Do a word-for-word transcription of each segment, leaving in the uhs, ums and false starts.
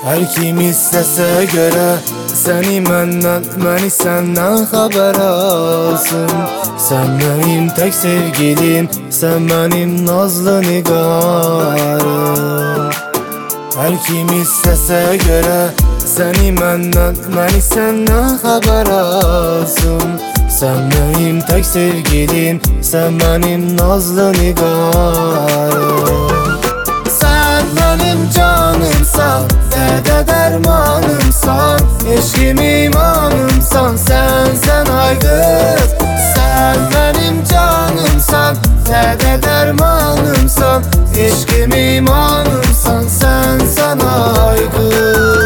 Hər kim istəsə görə səni məndən, məni səndən xəbər alsın. Sən mənim tək sevgilim, sən mənim nazlı nigarım. Hər kim istəsə görə səni məndən, məni səndən xəbər alsın. Sən mənim tək sevgilim, sən mənim nazlı nigarım. Sən mənim canımsan, dədə dərmanımsan, eşqim imanımsan, sən, sən ay qız. Sən mənim canımsan, dədə dərmanımsan, eşqim imanımsan, sən, sən ay qız.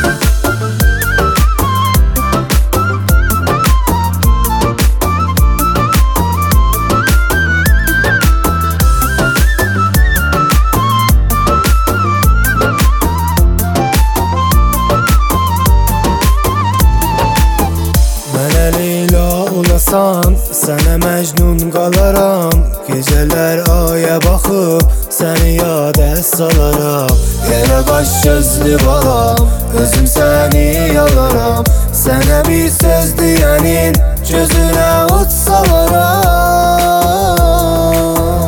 Olasan, sənə məcnun qalaram. Gecələr aya baxıb səni yada salaram. Yerə baş gözlü balam, özüm səni yalaram. Sənə bir söz deyənin gözünə ot salaram.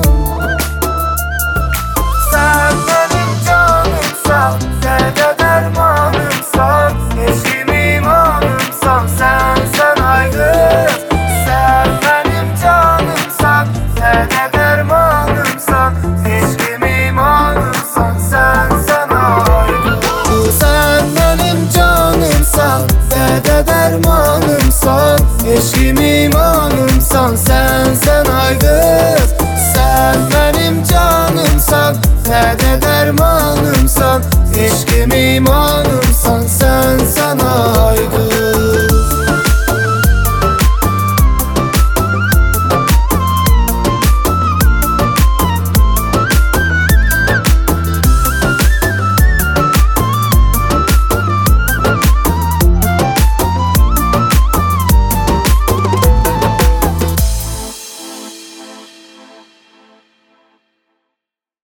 Sən mənim canımsan, dədə dərmanımsan, eşqim imanımsan, sən, sən ay qız. Dərmanımsan, eşqim imanımsan, sən, sən ay qız. Sən mənim canımsan, dədə dərmanımsan, eşqim imanımsan.